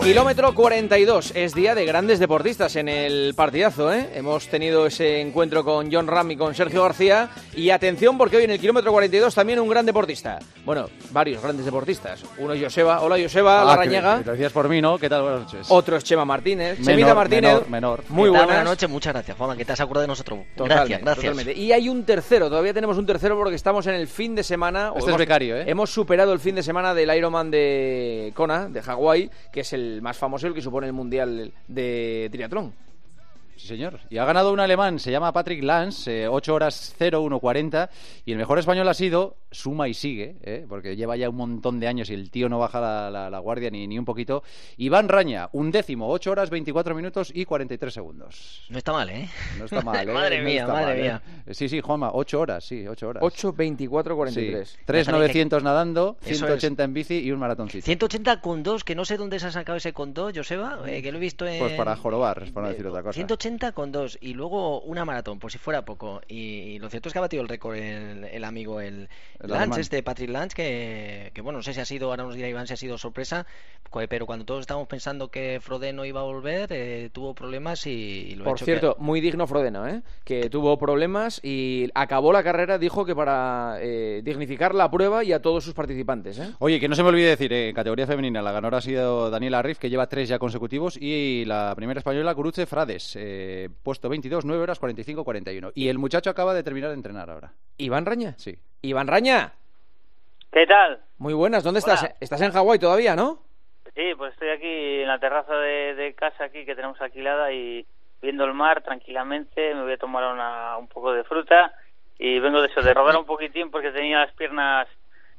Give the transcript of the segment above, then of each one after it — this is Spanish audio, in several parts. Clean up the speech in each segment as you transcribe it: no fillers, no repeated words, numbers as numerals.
Kilómetro 42, es día de grandes deportistas en el partidazo, ¿eh? Hemos tenido ese encuentro con Jon Ram y con Sergio García. Y atención, porque hoy en el kilómetro 42 también un gran deportista. Bueno, varios grandes deportistas. Uno es Joseba. Hola, Joseba Larrañaga. Lo decías por mí, ¿no? ¿Qué tal? Buenas noches. Otro es Chema Martínez. Chemita Martínez. Menor. Muy buenas. Buenas noches, muchas gracias, Juanma, que te has acordado de nosotros. Totalmente, Gracias. Totalmente. Y hay un tercero, todavía tenemos un tercero porque estamos en el fin de semana. Este es becario, ¿eh? Hemos superado el fin de semana del Ironman de Kona, de Hawái, que es el más famoso, el que supone el mundial de triatlón. Sí, señor. Y ha ganado un alemán, se llama Patrick Lanz, 8 horas 0:1:40. Y el mejor español ha sido, suma y sigue, porque lleva ya un montón de años y el tío no baja la guardia ni un poquito. Iván Raña, 11º, 8 horas 24 minutos y 43 segundos. No está mal, ¿eh? No está mal, ¿eh? Madre mía. Sí, Juanma, 8 horas, sí, 8 horas. 8:24:43. Sí. 3:900 nadando, Eso 180 en bici y un maratoncito. 180 con 2, que no sé dónde se ha sacado ese con 2, Joseba, que lo he visto en... Pues para jorobar, por no decir otra cosa. 180 con 2 y luego una maratón, por si fuera poco. Y lo cierto es que ha batido el récord el amigo, el Lance, Patrick Lanz, que bueno, no sé si ha sido, ahora nos dirá Iván si ha sido sorpresa, pero cuando todos estábamos pensando que Frodeno iba a volver, tuvo problemas y lo ha Por hecho. cierto, muy digno Frodeno, que tuvo problemas y acabó la carrera, dijo que para dignificar la prueba y a todos sus participantes. Oye, que no se me olvide decir, en categoría femenina, la ganadora ha sido Daniela Riff, que lleva 3 ya consecutivos, y la primera española, Guruche Frades, puesto 22, 9 horas 45:41. Y el muchacho acaba de terminar de entrenar ahora. ¿Iván Raña? Sí. Iván Raña. ¿Qué tal? Muy buenas, ¿dónde Hola. estás? Estás en Hawái todavía, ¿no? Sí, pues estoy aquí en la terraza de casa aquí que tenemos alquilada y viendo el mar tranquilamente. Me voy a tomar un poco de fruta y vengo de rodar un poquitín porque tenía las piernas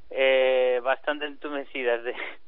bastante entumecidas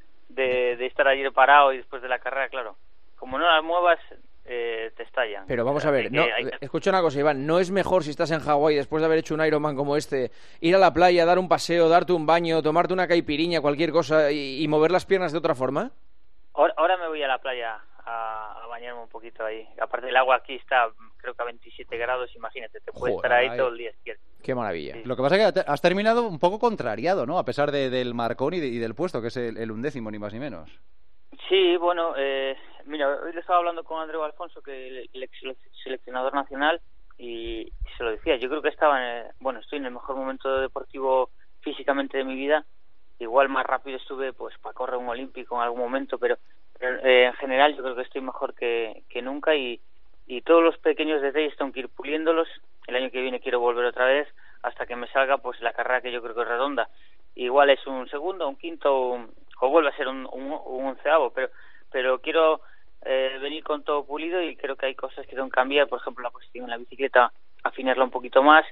de estar ayer parado y después de la carrera, claro. Como no las muevas, te estallan. Pero vamos a ver, escucha una cosa, Iván, ¿no es mejor si estás en Hawái después de haber hecho un Ironman como este, ir a la playa, dar un paseo, darte un baño, tomarte una caipiriña, cualquier cosa y mover las piernas de otra forma? Ahora me voy a la playa a bañarme un poquito ahí. Aparte el agua aquí está, creo que a 27 grados, imagínate, te puedes estar ahí todo el día si quieres. Qué maravilla. Sí. Lo que pasa es que has terminado un poco contrariado, ¿no? A pesar del marcón y del puesto, que es el 11º, ni más ni menos. Sí, bueno, mira, hoy le estaba hablando con Andreu Alfonso, que el ex seleccionador nacional, y se lo decía, yo creo que estoy en el mejor momento deportivo físicamente de mi vida. Igual más rápido estuve pues para correr un olímpico en algún momento, pero en general yo creo que estoy mejor que nunca y todos los pequeños detalles tengo que ir puliéndolos. El año que viene quiero volver otra vez hasta que me salga pues la carrera que yo creo que es redonda. Igual es un segundo, un quinto, o vuelve a ser un 11º, pero quiero venir con todo pulido y creo que hay cosas que tengo que cambiar, por ejemplo la posición en la bicicleta, afinarla un poquito más.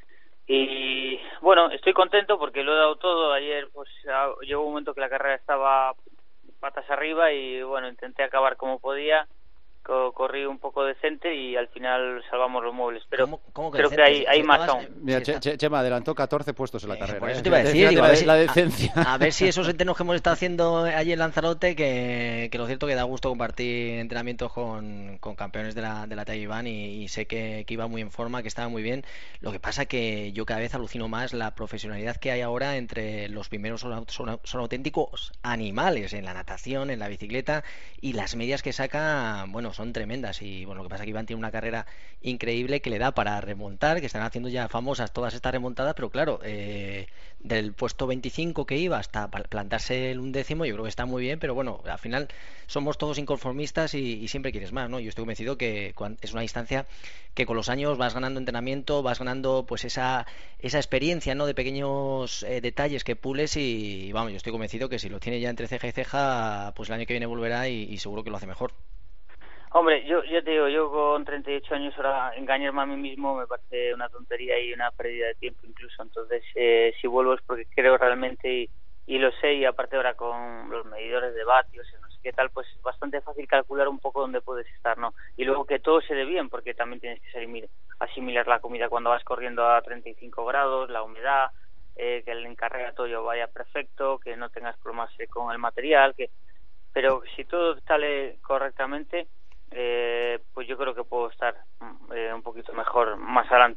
Y bueno, estoy contento porque lo he dado todo. Ayer pues llegó un momento que la carrera estaba patas arriba y bueno, intenté acabar como podía. Corrí un poco decente y al final salvamos los muebles, pero ¿Cómo creo que hay más aún. Mira, Chema adelantó 14 puestos en la carrera. Por eso te iba a decir, Fíjate a ver si, la decencia. a ver si esos entrenos que hemos estado haciendo allí en Lanzarote, que lo cierto que da gusto compartir entrenamientos con campeones de la talla Iván y sé que iba muy en forma, que estaba muy bien. Lo que pasa que yo cada vez alucino más la profesionalidad que hay ahora entre los primeros, son auténticos animales en la natación, en la bicicleta, y las medias que saca, bueno, son tremendas. Y bueno, lo que pasa es que Iván tiene una carrera increíble que le da para remontar, que están haciendo ya famosas todas estas remontadas, pero claro, del puesto 25 que iba hasta plantarse el 11º, yo creo que está muy bien, pero bueno, al final somos todos inconformistas y siempre quieres más, ¿no? Yo estoy convencido que es una distancia que con los años vas ganando entrenamiento, vas ganando pues esa experiencia, ¿no? De pequeños detalles que pules y vamos, yo estoy convencido que si lo tiene ya entre ceja y ceja, pues el año que viene volverá y seguro que lo hace mejor. Hombre, yo te digo, yo con 38 años ahora engañarme a mí mismo me parece una tontería y una pérdida de tiempo incluso. Entonces, si vuelvo es porque creo realmente y lo sé, y aparte ahora con los medidores de vatios y no sé qué tal, pues es bastante fácil calcular un poco dónde puedes estar, ¿no? Y luego que todo se dé bien, porque también tienes que asimilar la comida cuando vas corriendo a 35 grados, la humedad, que el encarregatorio vaya perfecto, que no tengas problemas con el material, pero si todo sale correctamente, pues yo creo que puedo estar un poquito mejor más adelante, ¿no?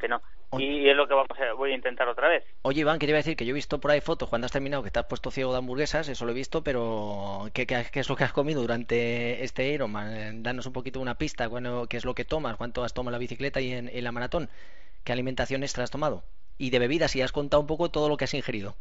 y es lo que voy a intentar otra vez. Oye, Iván, quería decir que yo he visto por ahí fotos cuando has terminado que te has puesto ciego de hamburguesas, eso lo he visto, pero ¿qué es lo que has comido durante este Ironman? Danos un poquito una pista, bueno, qué es lo que tomas, cuánto has tomado en la bicicleta y en la maratón, qué alimentación extra has tomado, y de bebidas, si has contado un poco todo lo que has ingerido.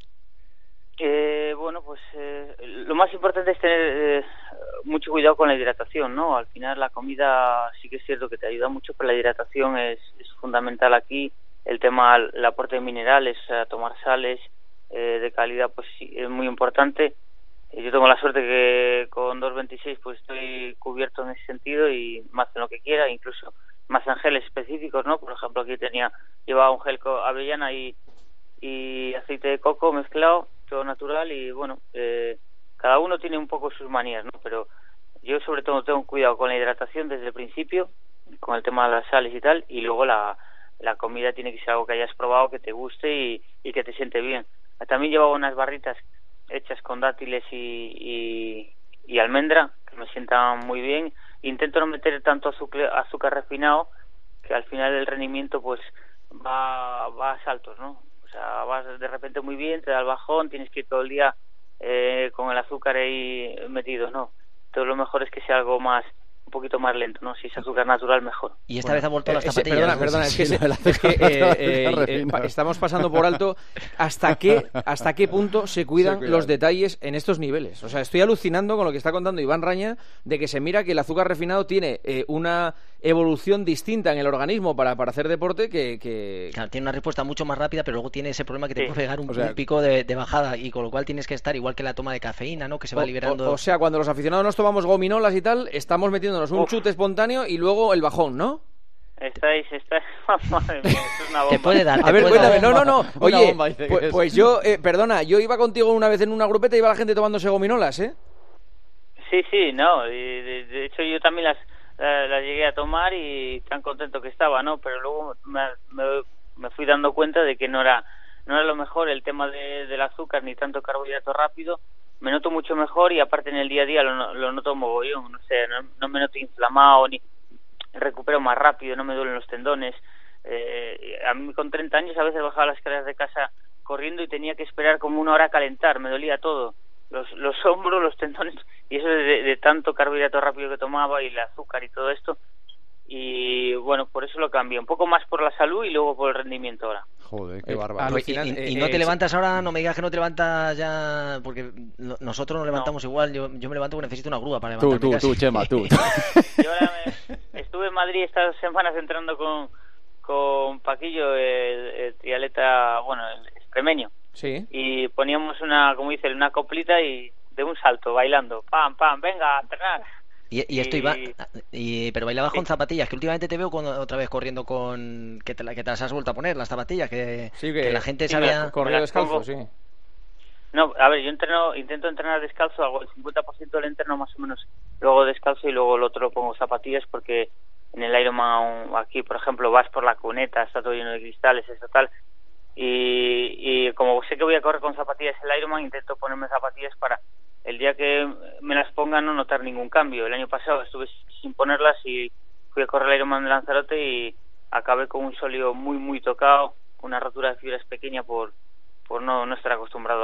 Bueno, pues lo más importante es tener mucho cuidado con la hidratación, ¿no? Al final la comida sí que es cierto que te ayuda mucho, pero la hidratación es fundamental aquí. El tema, el aporte de minerales, tomar sales de calidad, pues sí, es muy importante. Yo tengo la suerte que con 2.26 pues estoy cubierto en ese sentido y más en lo que quiera, incluso más en geles específicos, ¿no? Por ejemplo, aquí llevaba un gel con avellana y aceite de coco mezclado, todo natural, y bueno, cada uno tiene un poco sus manías, ¿no? Pero yo sobre todo tengo cuidado con la hidratación desde el principio, con el tema de las sales y tal, y luego la comida tiene que ser algo que hayas probado, que te guste y que te siente bien. También llevaba unas barritas hechas con dátiles y almendra, que me sientan muy bien. Intento no meter tanto azúcar refinado, que al final el rendimiento pues va a saltos, ¿no? O sea, vas de repente muy bien, te da el bajón, tienes que ir todo el día con el azúcar ahí metido, ¿no? Entonces lo mejor es que sea algo un poquito más lento, ¿no? Si es azúcar natural, mejor. Y esta vez ha vuelto las zapatillas. Perdona, es que estamos pasando por alto hasta qué punto se cuidan los detalles en estos niveles. O sea, estoy alucinando con lo que está contando Iván Raña, de que se mira que el azúcar refinado tiene una evolución distinta en el organismo para hacer deporte que... Claro, tiene una respuesta mucho más rápida, pero luego tiene ese problema que te puede pegar un pico de bajada, y con lo cual tienes que estar igual que la toma de cafeína, ¿no? Que se va liberando... O sea, cuando los aficionados nos tomamos gominolas y tal, estamos metiéndonos un chute espontáneo y luego el bajón, ¿no? Estáis, madre mía, esto es una bomba. Te puede dar. A ver, cuéntame, no. Oye, bomba, pues yo, perdona, yo iba contigo una vez en una grupeta y iba la gente tomándose gominolas, ¿eh? Sí, no, y de hecho yo también las llegué a tomar y tan contento que estaba, ¿no? Pero luego me fui dando cuenta de que no era lo mejor el tema del azúcar ni tanto carbohidrato rápido. Me noto mucho mejor y aparte en el día a día lo noto mogollón, no sé, no me noto inflamado ni recupero más rápido, no me duelen los tendones. A mí con 30 años a veces bajaba las escaleras de casa corriendo y tenía que esperar como 1 hora a calentar, me dolía todo, los hombros, los tendones, y eso de tanto carbohidrato rápido que tomaba y el azúcar y todo esto. Y bueno, por eso lo cambié, un poco más por la salud y luego por el rendimiento ahora. Joder, qué bárbaro. Y no te levantas ahora, no me digas que no te levantas ya, porque nosotros nos levantamos igual, yo me levanto porque necesito una grúa para levantarme. Tú, Chema, tú. Yo ahora estuve en Madrid estas semanas entrando con Paquillo, el triatleta, bueno, el extremeño. Sí. Y poníamos una coplita y de un salto, bailando, pam, venga, a entrenar. Y esto iba, pero bailabas con zapatillas, que últimamente te veo otra vez corriendo con que te las has vuelto a poner, las zapatillas, que la gente sabía corriendo descalzo, sí. No, a ver, yo intento entrenar descalzo, hago el 50% del entreno más o menos, luego descalzo y luego el otro lo pongo zapatillas, porque en el Ironman aquí, por ejemplo, vas por la cuneta, está todo lleno de cristales, eso tal, y como sé que voy a correr con zapatillas el Ironman, intento ponerme zapatillas para el día que me las ponga no notar ningún cambio. El año pasado estuve sin ponerlas y fui a correr el Ironman de Lanzarote y acabé con un sóleo muy tocado, una rotura de fibras pequeña por no estar acostumbrado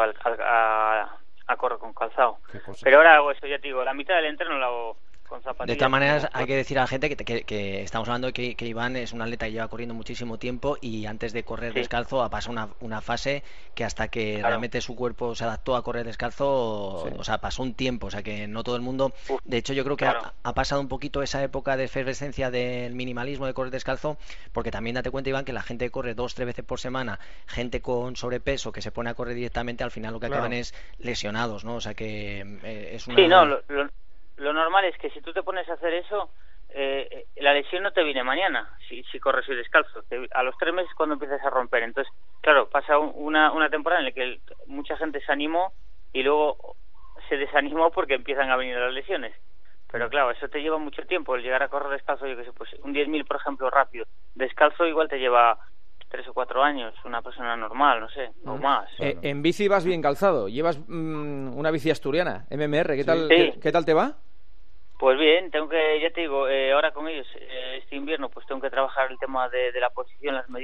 a correr con calzado. Pero ahora hago eso, ya te digo, la mitad del entreno lo hago con zapatillas. De todas maneras, hay que decir a la gente que estamos hablando de que Iván es un atleta que lleva corriendo muchísimo tiempo y antes de correr descalzo ha pasado una fase que hasta que realmente su cuerpo se adaptó a correr descalzo, o sea, pasó un tiempo, o sea que no todo el mundo... De hecho, yo creo que ha pasado un poquito esa época de efervescencia del minimalismo de correr descalzo, porque también date cuenta, Iván, que la gente que corre 2-3 veces por semana, gente con sobrepeso que se pone a correr directamente, al final lo que acaban es lesionados, ¿no? O sea que es una... Sí, no, lo normal es que si tú te pones a hacer eso, la lesión no te viene mañana, si corres y descalzo. A los 3 meses cuando empiezas a romper. Entonces, claro, pasa una temporada en la que mucha gente se animó y luego se desanimó porque empiezan a venir las lesiones. Pero claro, eso te lleva mucho tiempo, el llegar a correr descalzo, yo que sé, pues un 10.000, por ejemplo, rápido. Descalzo igual te lleva 3 o 4 años, una persona normal, no sé, o más. En bici vas bien calzado, llevas una bici asturiana, MMR, ¿qué tal te va? Pues bien, ya te digo, ahora con ellos, este invierno, pues tengo que trabajar el tema de la posición, las medidas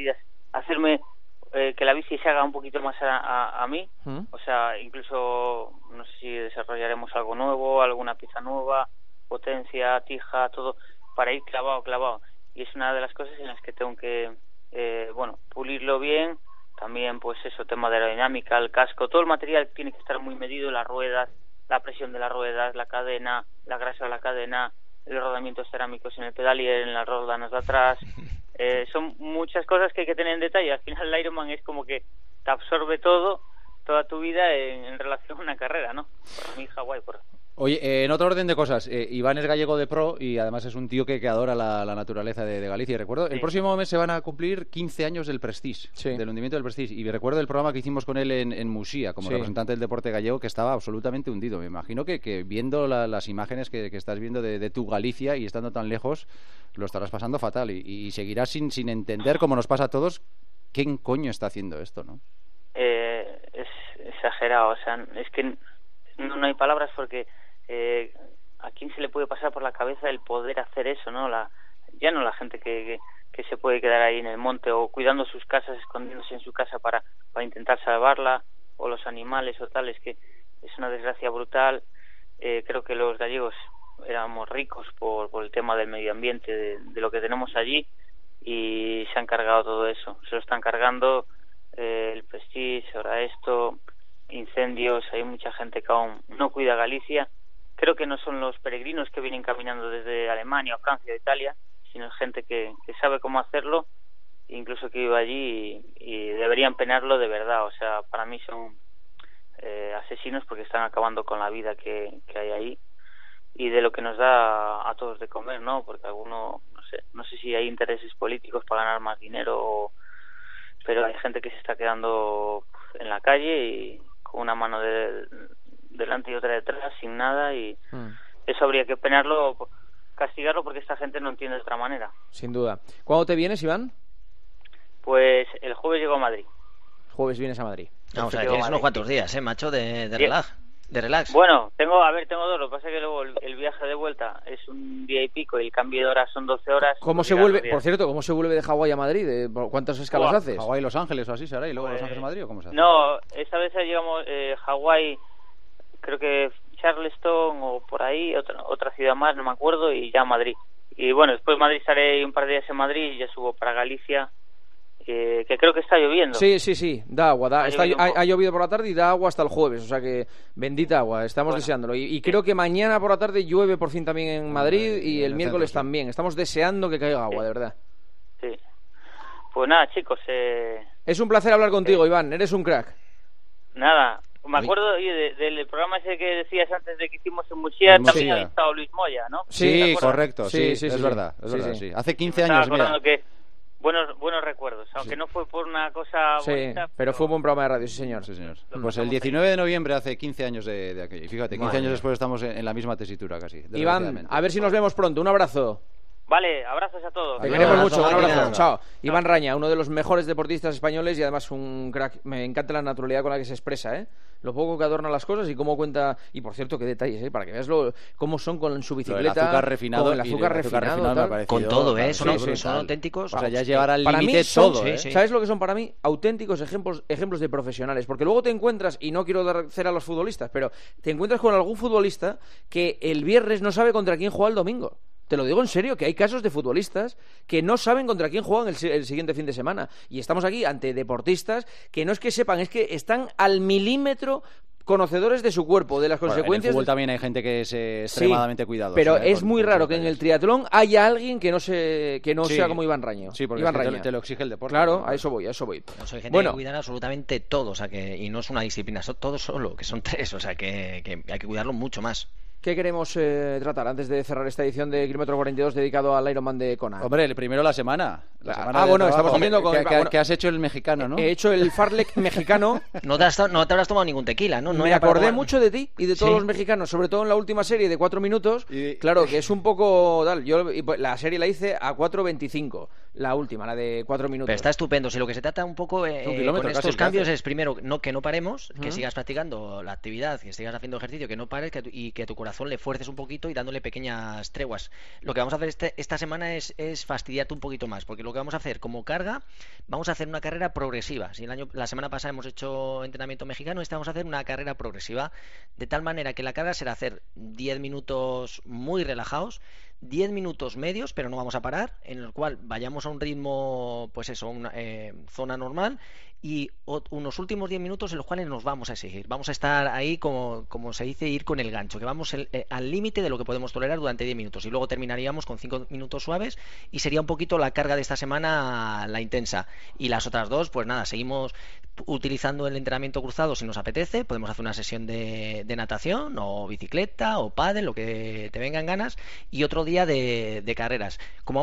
hacerme que la bici se haga un poquito más a mí. O sea, incluso no sé si desarrollaremos algo nuevo, alguna pieza nueva, potencia, tija, todo, para ir clavado. Y es una de las cosas en las que tengo que pulirlo bien. También pues eso, tema de aerodinámica, el casco, todo el material tiene que estar muy medido, las ruedas, la presión de las ruedas, la cadena, la grasa de la cadena, los rodamientos cerámicos en el pedal y en las rodanas de atrás. Son muchas cosas que hay que tener en detalle. Al final el Ironman es como que te absorbe toda tu vida en relación a una carrera, ¿no? Por mí Hawái, Oye, en otro orden de cosas, Iván es gallego de pro y además es un tío que adora la naturaleza de Galicia. Y recuerdo, el próximo mes se van a cumplir 15 años del Prestige, del hundimiento del Prestige. Y recuerdo el programa que hicimos con él en Musía, como representante del deporte gallego, que estaba absolutamente hundido. Me imagino que viendo las imágenes que estás viendo de tu Galicia y estando tan lejos, lo estarás pasando fatal. Y seguirás sin entender, como nos pasa a todos, quién coño está haciendo esto, ¿no? Es exagerado, o sea, es que no hay palabras porque... ¿a quién se le puede pasar por la cabeza el poder hacer eso, no? Ya no la gente que se puede quedar ahí en el monte o cuidando sus casas, escondiéndose en su casa para intentar salvarla, o los animales o tal, es que es una desgracia brutal. Creo que los gallegos éramos ricos por el tema del medio ambiente, de lo que tenemos allí, y se han cargado todo eso, se lo están cargando, el Prestige, ahora esto, incendios, hay mucha gente que aún no cuida Galicia. Creo que no son los peregrinos que vienen caminando desde Alemania o Francia o Italia, sino gente que sabe cómo hacerlo, incluso que vive allí y deberían penarlo de verdad. O sea, para mí son asesinos porque están acabando con la vida que hay ahí y de lo que nos da a todos de comer, ¿no? Porque alguno, no sé si hay intereses políticos para ganar más dinero, pero hay gente que se está quedando en la calle y con una mano delante y otra detrás, sin nada, y eso habría que penarlo, castigarlo, porque esta gente no entiende de otra manera. Sin duda. ¿Cuándo te vienes, Iván? Pues el jueves llego a Madrid. Jueves vienes a Madrid. No, o sea, tienes unos cuantos días, macho, de relax. Bueno, tengo dos. Lo que pasa es que luego el viaje de vuelta es un día y pico y el cambio de horas son 12 horas. ¿Cómo se vuelve, por cierto, cómo se vuelve de Hawái a Madrid? ¿Cuántas escalas haces? Hawái, Los Ángeles o así será, y luego Los Ángeles a Madrid, ¿o cómo se hace? No, esta vez llegamos Hawái, creo que Charleston o por ahí, otra ciudad más, no me acuerdo, y ya Madrid. Y bueno, después de Madrid estaré un par de días en Madrid y ya subo para Galicia, que creo que está lloviendo. Sí, da agua. Ha llovido por la tarde y da agua hasta el jueves, o sea que bendita agua, estamos deseándolo. Y creo que mañana por la tarde llueve por fin también en Madrid y el miércoles también. Estamos deseando que caiga agua, de verdad. Sí. Pues nada, chicos. Es un placer hablar contigo, Iván, eres un crack. Nada. Me acuerdo del programa ese que decías antes de que hicimos en Musía, también ha estado Luis Moya, ¿no? Sí, correcto, sí, es verdad. Sí. Hace 15 años, mira. Que buenos recuerdos, aunque no fue por una cosa bonita. Pero fue un buen programa de radio, sí señor. Pues el 19 de noviembre hace 15 años de aquello. Y fíjate, 15 años después estamos en la misma tesitura casi. Iván, a ver si nos vemos pronto. Un abrazo. Vale, abrazos a todos. Te queremos mucho, un abrazo. Chao. Iván Raña, uno de los mejores deportistas españoles y además un crack. Me encanta la naturalidad con la que se expresa, ¿eh? Lo poco que adorna las cosas y cómo cuenta. Y por cierto, qué detalles, para que veas cómo son con su bicicleta. El azúcar refinado. Con el azúcar refinado con todo, ¿eh? Son auténticos. O sea, ya llevar al límite todo, ¿eh? ¿Sabes lo que son para mí? Auténticos ejemplos de profesionales. Porque luego te encuentras, y no quiero dar cera a los futbolistas, pero te encuentras con algún futbolista que el viernes no sabe contra quién juega el domingo. Te lo digo en serio, que hay casos de futbolistas que no saben contra quién juegan el siguiente fin de semana. Y estamos aquí ante deportistas que no es que sepan, es que están al milímetro conocedores de su cuerpo, de las consecuencias. En el fútbol también hay gente que es extremadamente cuidadosa. Pero es muy raro que en el triatlón haya alguien que no sea como Iván Raño. Sí, porque te lo exige el deporte. Claro, a eso voy. Pues hay gente que cuidan absolutamente todo, o sea y no es una disciplina, son todos solo, que son 3, o sea que hay que cuidarlo mucho más. ¿Qué queremos tratar antes de cerrar esta edición de Kilómetro 42 dedicado al Ironman de Kona? Hombre, el primero la semana. Estamos haciendo ¿Qué has hecho el mexicano, no? He hecho el farlek mexicano. No te habrás tomado ningún tequila, ¿no? Me acordé mucho de ti y de todos los mexicanos, sobre todo en la última serie de 4 minutos. Claro, que es un poco tal. Yo la serie la hice a 4:25. la última, la de 4 minutos. Pero está estupendo. Si lo que se trata un poco con estos cambios es, primero, que no paremos, que sigas practicando la actividad, que sigas haciendo ejercicio, que no pares y que a tu corazón le fuerces un poquito y dándole pequeñas treguas. Lo que vamos a hacer esta semana es fastidiarte un poquito más, porque lo que vamos a hacer como carga, vamos a hacer una carrera progresiva. Si la semana pasada hemos hecho entrenamiento mexicano, esta vamos a hacer una carrera progresiva, de tal manera que la carga será hacer 10 minutos muy relajados, 10 minutos medios, pero no vamos a parar, en el cual vayamos a un ritmo, pues eso, una zona normal, y unos últimos 10 minutos en los cuales nos vamos a exigir. Vamos a estar ahí, como se dice, ir con el gancho, que vamos al límite de lo que podemos tolerar durante 10 minutos. Y luego terminaríamos con 5 minutos suaves, y sería un poquito la carga de esta semana, la intensa. Y las otras dos, pues nada, seguimos utilizando el entrenamiento cruzado si nos apetece. Podemos hacer una sesión de natación, o bicicleta, o pádel, lo que te vengan ganas, y otro día de carreras.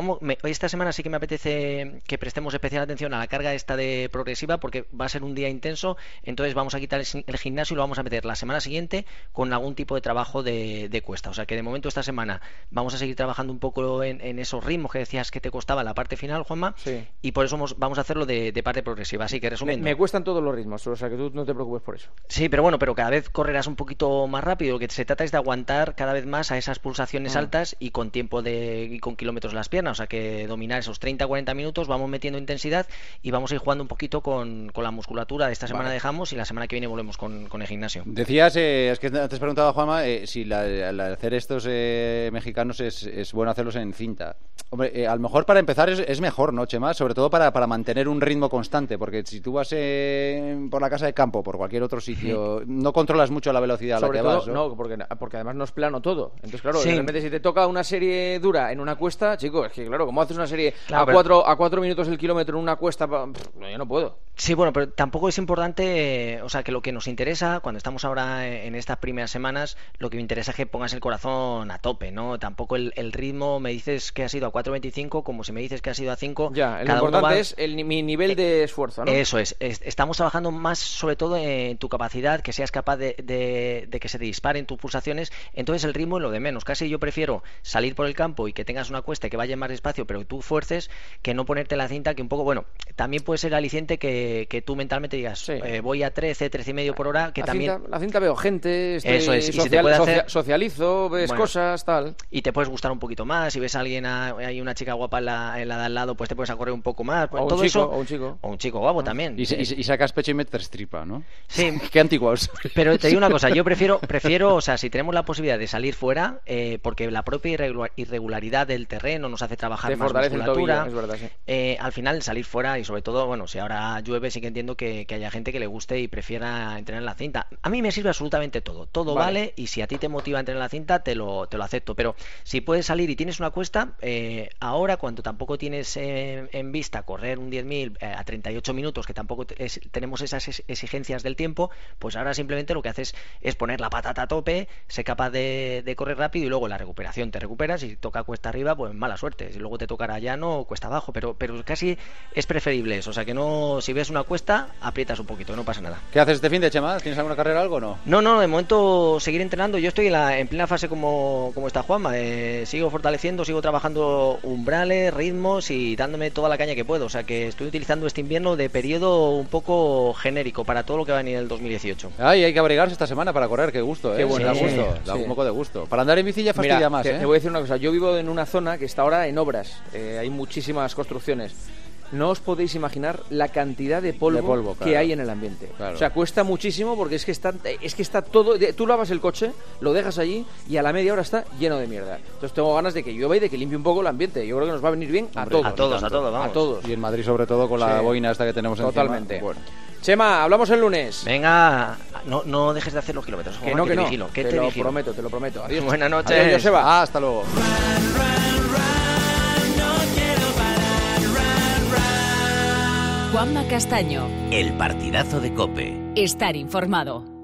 Esta semana sí que me apetece que prestemos especial atención a la carga esta de progresiva, porque va a ser un día intenso. Entonces vamos a quitar el gimnasio y lo vamos a meter la semana siguiente con algún tipo de trabajo de cuesta. O sea que de momento esta semana vamos a seguir trabajando un poco en esos ritmos que decías que te costaba la parte final, Juanma, sí. Y por eso vamos a hacerlo de parte progresiva. Así que resumiendo, me cuestan todos los ritmos, o sea que tú no te preocupes por eso. Sí, pero bueno, cada vez correrás un poquito más rápido. Lo que se trata es de aguantar cada vez más a esas pulsaciones altas y con tiempo y con kilómetros en las piernas. O sea que dominar esos 30-40 minutos, vamos metiendo intensidad y vamos a ir jugando un poquito con la musculatura. De esta semana dejamos y la semana que viene volvemos con el gimnasio. Decías, es que antes preguntaba Juanma, si al hacer estos mexicanos es bueno hacerlos en cinta. Hombre, a lo mejor para empezar es mejor, ¿no, Chema? Sobre todo para mantener un ritmo constante, porque si tú vas por la casa de campo, por cualquier otro sitio, no controlas mucho la velocidad a la que vas, ¿no? No, porque además no es plano todo. Entonces, claro, realmente si te toca una serie dura en una cuesta, chico, es que claro, ¿cómo haces una serie a 4 minutos el kilómetro en una cuesta? Yo no puedo. Sí, bueno, pero tampoco es importante, o sea, que lo que nos interesa cuando estamos ahora en estas primeras semanas, lo que me interesa es que pongas el corazón a tope, ¿no? Tampoco el ritmo, me dices que ha sido a 4.25, como si me dices que ha sido a 5. Ya, lo importante es mi nivel de esfuerzo, ¿no? Eso es. Estamos trabajando más sobre todo en tu capacidad, que seas capaz de que se te disparen tus pulsaciones. Entonces el ritmo es lo de menos. Casi yo prefiero salir por el campo y que tengas una cuesta y que vaya más despacio, pero que tú fuerces, que no ponerte la cinta, que un poco, bueno, también puede ser aliciente que tú mentalmente digas, sí, voy a 13,5 por hora, que la cinta veo gente, eso es, y se te puede hacer, socializo, ves cosas, tal. Y te puedes gustar un poquito más, si ves a alguien, hay una chica guapa en la de al lado, pues te puedes correr un poco más. Pues, o un chico guapo también. Y sacas pecho y metes tripa, ¿no? Sí. Qué antiguos. Pero te digo una cosa, yo prefiero, o sea, si tenemos la posibilidad de salir fuera, porque la propia irregularidad del terreno nos hace trabajar más musculatura. Es verdad, sí. Al final salir fuera, y sobre todo, bueno, si ahora llueve, sí que entiendo que haya gente que le guste y prefiera entrenar en la cinta. A mí me sirve absolutamente todo vale, y si a ti te motiva a entrenar en la cinta, te lo acepto. Pero si puedes salir y tienes una cuesta, ahora cuando tampoco tienes en vista correr un 10.000 a 38 minutos, que tampoco tenemos esas exigencias del tiempo, pues ahora simplemente lo que haces es poner la patata a tope, ser capaz de correr rápido, y luego la recuperación, te recuperas, y si toca cuesta arriba, pues mala suerte, si luego te tocará llano o cuesta abajo, pero casi es preferible eso. O sea que no, si ves una cuesta, aprietas un poquito, no pasa nada. ¿Qué haces este fin de Chema? ¿Tienes alguna carrera o algo o no? No, de momento seguir entrenando. Yo estoy en plena fase como está Juanma, sigo fortaleciendo, sigo trabajando umbrales, ritmos y dándome toda la caña que puedo. O sea que estoy utilizando este invierno de periodo un poco genérico para todo lo que va a venir el 2018. Ay, hay que abrigarse esta semana para correr, qué gusto, Qué bueno, da gusto, da un poco de gusto. Para andar en bici ya fastidia más, Te voy a decir una cosa, yo vivo en una zona que está ahora en obras, hay muchísimas construcciones. No os podéis imaginar la cantidad de polvo que hay en el ambiente. Claro. O sea, cuesta muchísimo porque es que está todo. Tú lavas el coche, lo dejas allí y a la media hora está lleno de mierda. Entonces tengo ganas de que llueva y de que limpie un poco el ambiente. Yo creo que nos va a venir bien a todos. Vamos. A todos. Y en Madrid sobre todo con la boina esta que tenemos encima. Totalmente. Bueno. Chema, hablamos el lunes. Venga, no dejes de hacer los kilómetros. Que no. Te lo prometo. Adiós. Buenas noches. Adiós, Joseba. Hasta luego. Juanma Castaño. El partidazo de COPE. Estar informado.